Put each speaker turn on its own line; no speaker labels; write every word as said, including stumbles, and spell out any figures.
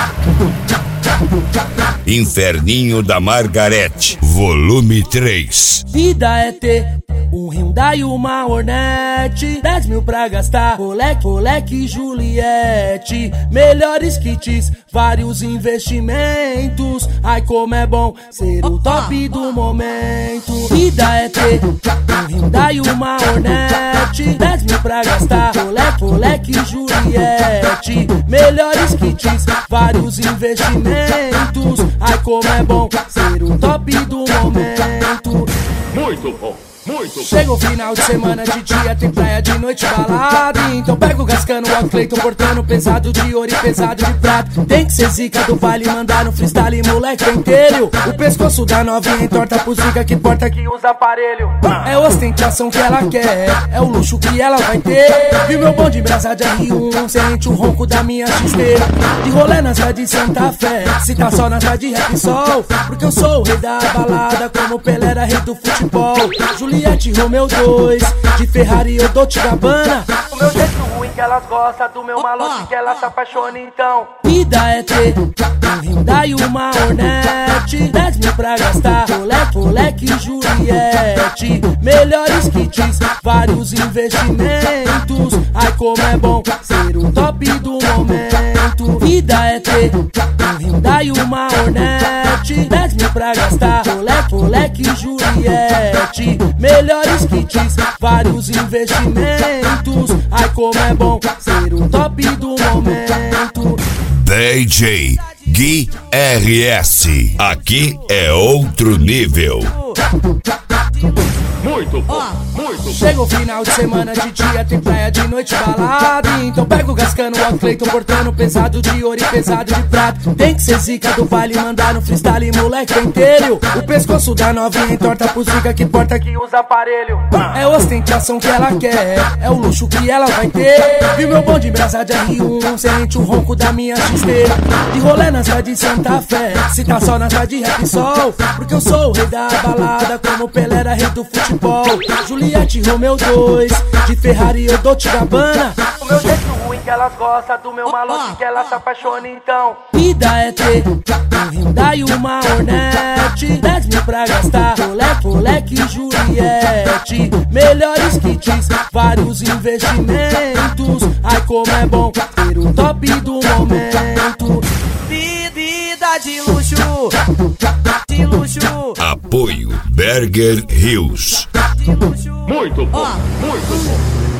Inferninho da Margarete, volume três.
Vida é ter um Hyundai e uma Hornet, dez mil pra gastar, moleque, moleque Juliette. Melhores kits, vários investimentos. Ai como é bom ser o top do momento. Vida é ter um Hyundai e uma Hornet, dez mil pra gastar, moleque, moleque Juliette. Melhores kits, vários investimentos. Ai como é bom ser o top do momento.
Muito bom. Muito bom.
Chega o final de semana, de dia tem praia, de noite balada. Então pega o Gascano, o Cleiton portando pesado de ouro e pesado de prata. Tem que ser zica do baile, mandar no freestyle, moleque inteiro. O pescoço da novinha entorta pro zica que porta que usa aparelho. É ostentação que ela quer, é o luxo que ela vai ter. Viu meu bonde de brasa de R um, sente o ronco da minha xisteira. De rolê na cidade de Santa Fé, se tá só na cidade de rap sol. Porque eu sou o rei da balada, como Pelé era rei do futebol. Juliette Romeu dois, de Ferrari eu dou te Gabbana. O meu jeito ruim que elas gostam, do meu malote que elas se apaixonam então. Vida é ter um Hyundai e uma Hornet, dez mil pra gastar, moleque, moleque Juliette. Melhores kits, vários investimentos. Ai como é bom ser o top do momento. Vida é ter um Hyundai e uma Hornet, dez mil pra gastar, moleque, moleque Juliette. Melhores kits, vários investimentos. Ai como é bom ser o top do momento.
D J Gui R S, aqui é outro nível. Muito bom, muito bom.
Chega o final de semana, de dia tem praia, de noite balada. Então pega o Gascano, o Cleiton portando pesado de ouro e pesado de prata. Tem que ser zica do baile, mandar no freestyle, moleque inteiro. O pescoço da novinha entorta pro zica que porta que usa aparelho. É ostentação que ela quer, é o luxo que ela vai ter. Viu meu bonde de brasa de R um, sente o ronco da minha xisteira. De rolê na cidade de Santa Fé, se tá só na cidade de rap sol. Porque eu sou o rei da balada, como Pelé era rei do futebol. Juliette Romeu dois, de Ferrari eu dou te Gabbana. O meu jeito ruim que elas gostam, do meu malote que elas se apaixonam então. Vida é ter um Hyundai e uma Hornet, dez mil pra gastar, moleque, moleque Juliette. Melhores kits, vários investimentos. Ai como é bom ter o top do momento. Vida de luxo, de luxo.
Apoio Berger Hills.
De luxo.
Muito bom, muito bom.